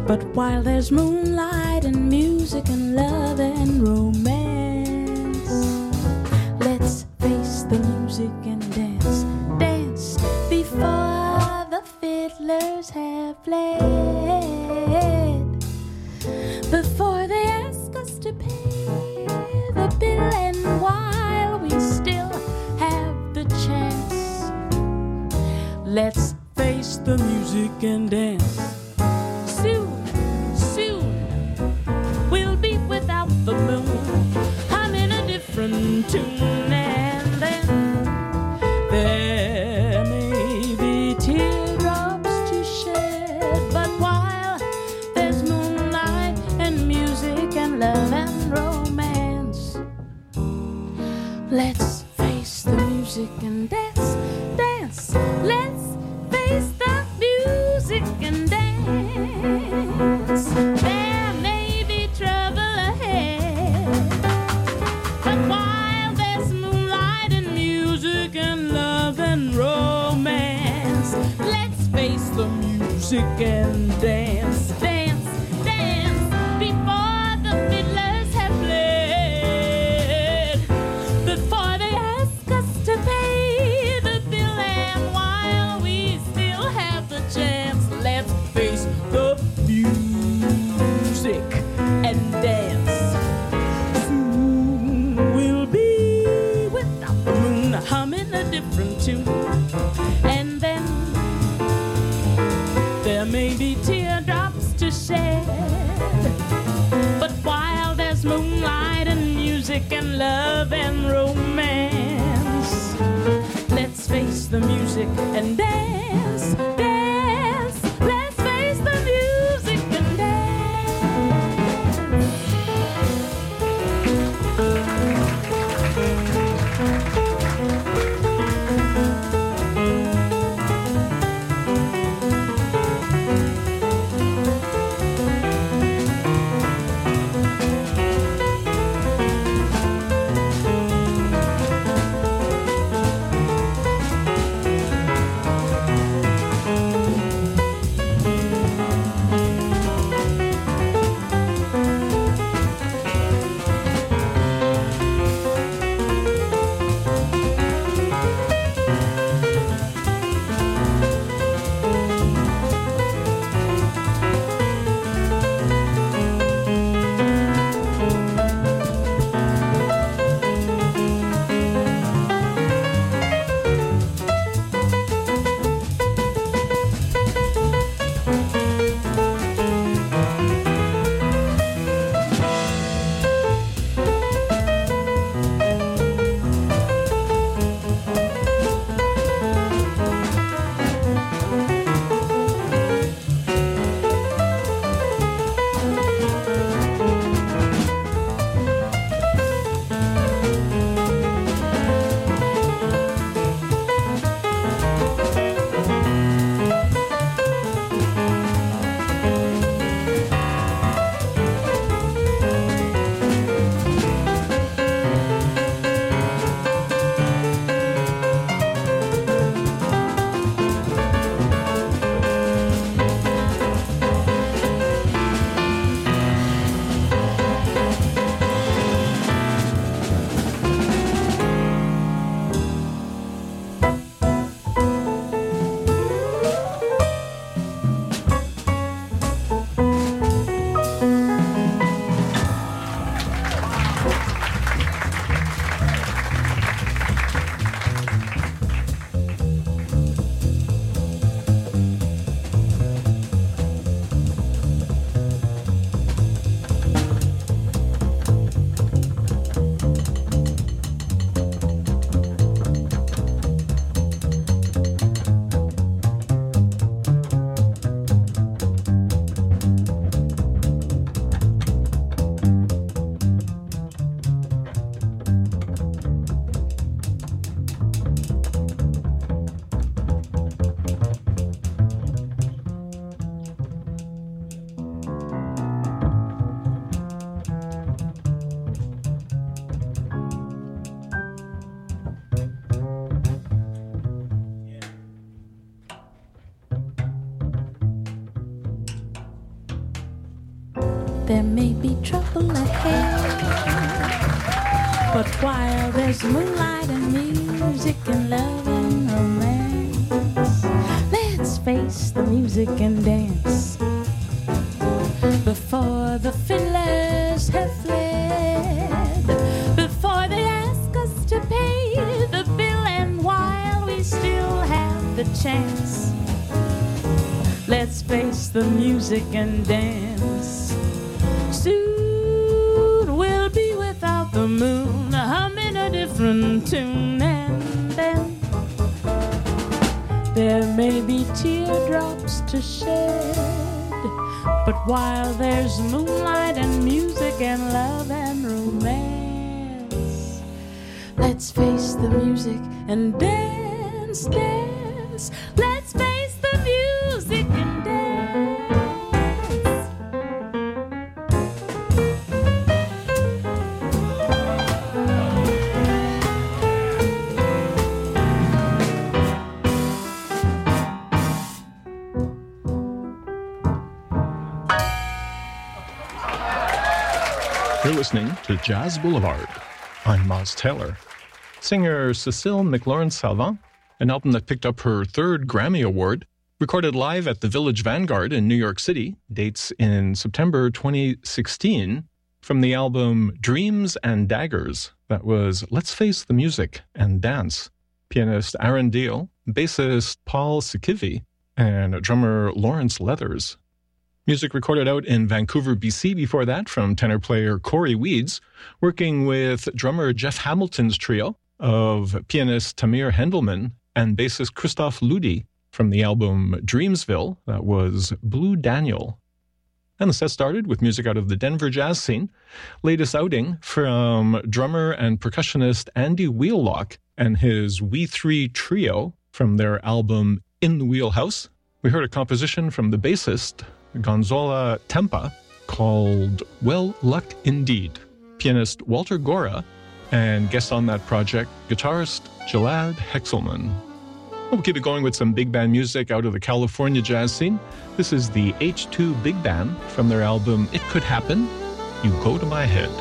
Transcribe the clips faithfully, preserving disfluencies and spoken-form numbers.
But while there's moonlight and music and love and romance, let's face the music and dance, dance before the fiddlers have played, before they ask us to pay the bill, and while we still have the chance, let's face the music and dance. Soon, soon, we'll be without the moon. I'm in a different tune, and then there may be teardrops to shed, but while there's moonlight and music and love and romance, let's face the music and dance, dance. Let's face the music and dance. There may be trouble ahead, but while there's moonlight and music and love and romance, let's face the music and dance, dance, dance before the fiddlers have played, before they ask us to pay the bill, and while we still have the chance, let's face the music and dance. Soon we'll be without the moon, humming a different tune, and then there may be teardrops to shed, but while there's moonlight and music and love and romance, let's face the music and dance, dance. Let's face the music and dance. there may be trouble ahead. But while there's moonlight and music and love and romance, let's face the music and dance before the fiddlers have fled, before they ask us to pay the bill, and while we still have the chance, let's face the music and dance. Soon we'll be without the moon, humming a different tune, and then there may be teardrops to shed. But while there's moonlight and music and love and romance, let's face the music and dance, dance. Let's face the music and dance. You're listening to Jazz Boulevard. I'm Moz Taylor. Singer Cécile McLaurin-Salvant, an album that picked up her third Grammy Award, recorded live at the Village Vanguard in New York City, dates in September twenty sixteen, from the album Dreams and Daggers. That was Let's Face the Music and Dance. Pianist Aaron Deal, bassist Paul Sikivi, and drummer Lawrence Leathers. Music recorded out in Vancouver, B C before that from tenor player Corey Weeds, working with drummer Jeff Hamilton's trio of pianist Tamir Hendelman and bassist Christoph Ludi from the album Dreamsville. That was Blue Daniel. And the set started with music out of the Denver jazz scene. Latest outing from drummer and percussionist Andy Wheellock and his We Three Trio from their album In the Wheelhouse. We heard a composition from the bassist Gonzalo Tempa called Well Luck Indeed. Pianist Walter Gora and guest on that project, guitarist Jalad Hexelman. We'll keep it going with some big band music out of the California jazz scene. This is the H two Big Band from their album It Could Happen, You Go to My Head.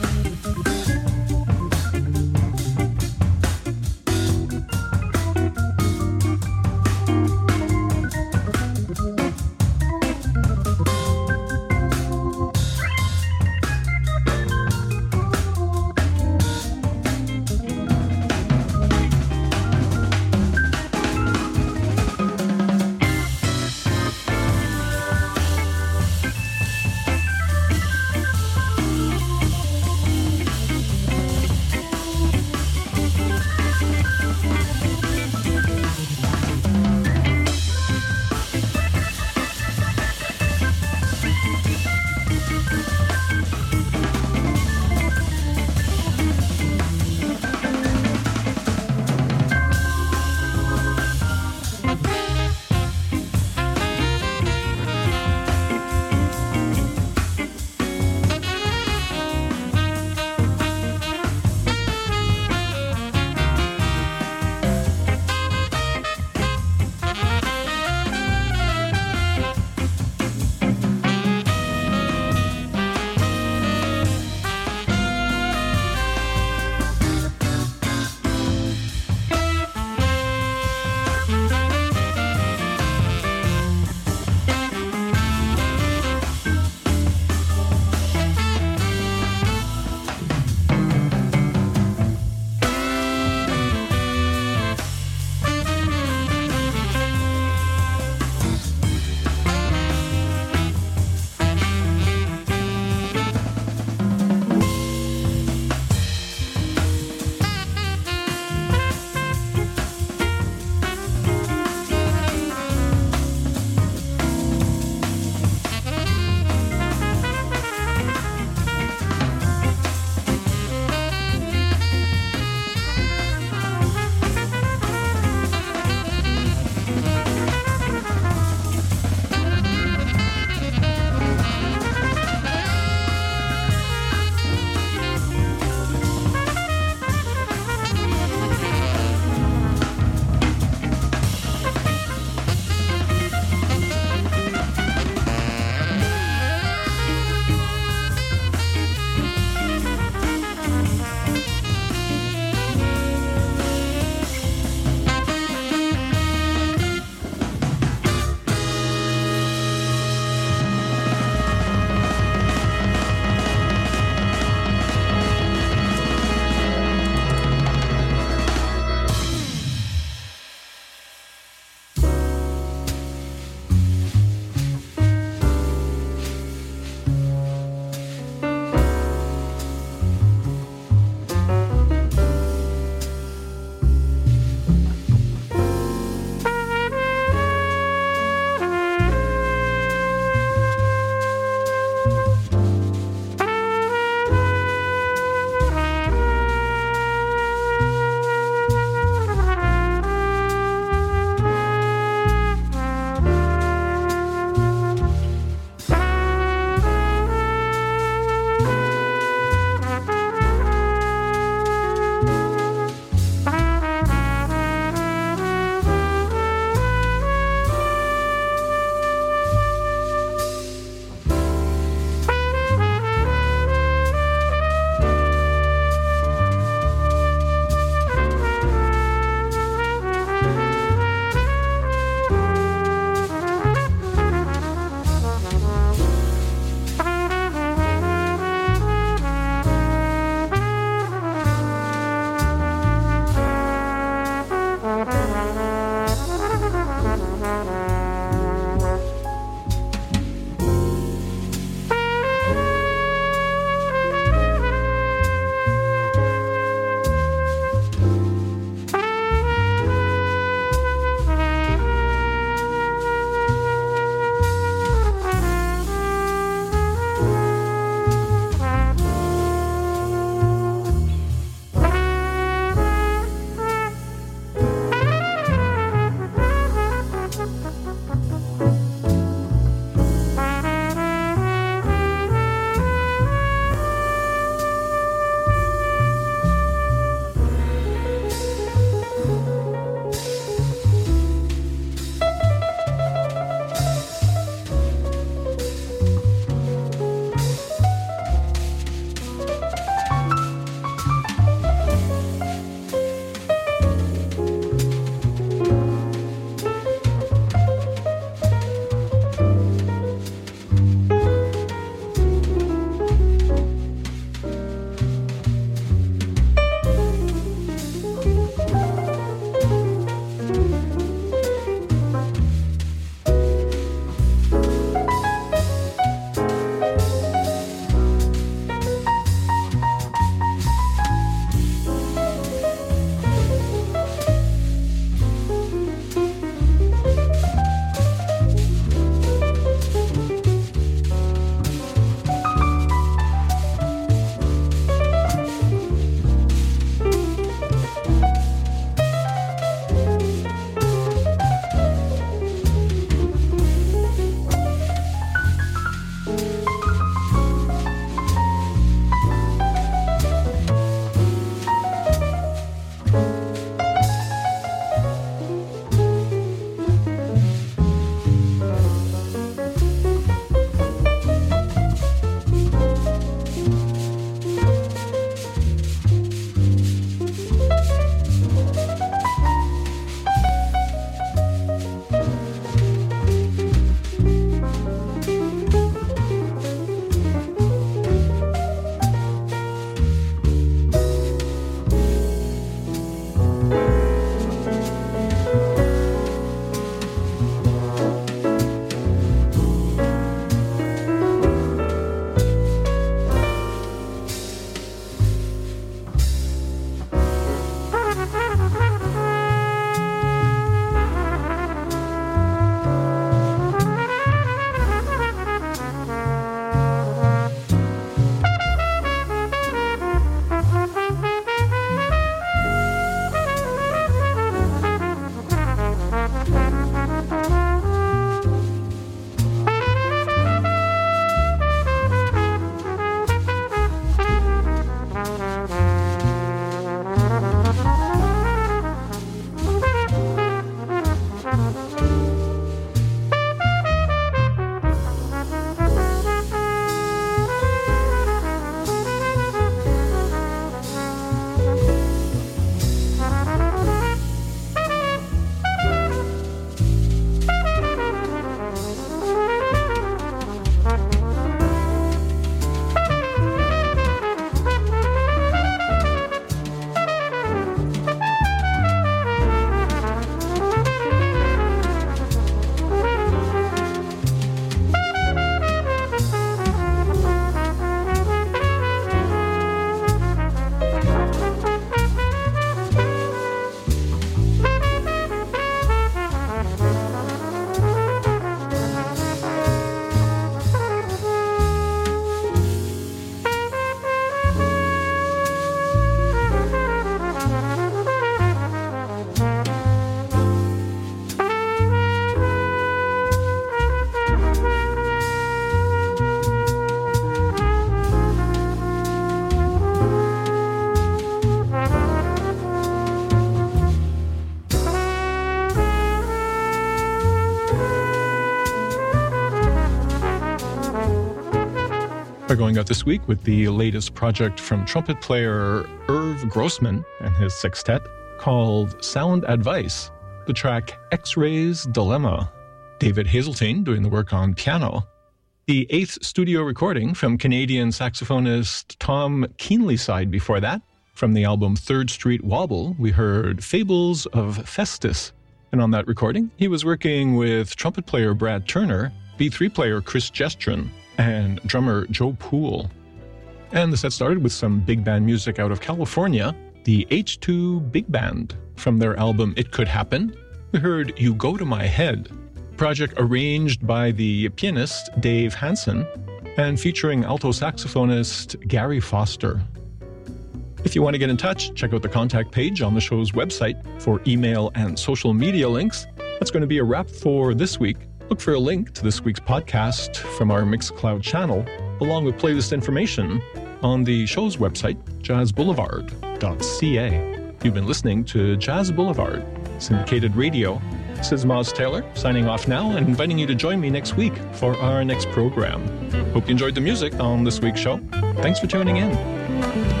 We're going out this week with the latest project from trumpet player Irv Grossman and his sextet called Sound Advice, the track X-Ray's Dilemma. David Hazeltine doing the work on piano. The eighth studio recording from Canadian saxophonist Tom Keenlyside before that. From the album Third Street Wobble, we heard Fables of Festus. And on that recording, he was working with trumpet player Brad Turner, B three player Chris Gestrin, and drummer Joe Poole. And the set started with some big band music out of California, the H two Big Band. From their album It Could Happen, we heard You Go to My Head, project arranged by the pianist Dave Hansen and featuring alto saxophonist Gary Foster. If you want to get in touch, check out the contact page on the show's website for email and social media links. That's going to be a wrap for this week. Look for a link to this week's podcast from our Mixcloud channel, along with playlist information on the show's website, jazz boulevard dot c a. You've been listening to Jazz Boulevard, syndicated radio. This is Moz Taylor, signing off now and inviting you to join me next week for our next program. Hope you enjoyed the music on this week's show. Thanks for tuning in.